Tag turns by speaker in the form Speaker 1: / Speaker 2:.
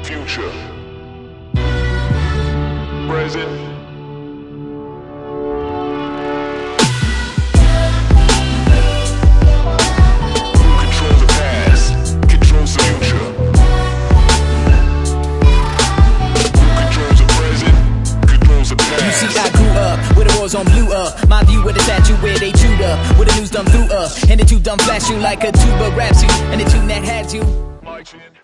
Speaker 1: future, present.
Speaker 2: On blue my view with a statue where they chewed up, with the news done through and the two dumb flash you like a tuba raps you, and the tune that had you.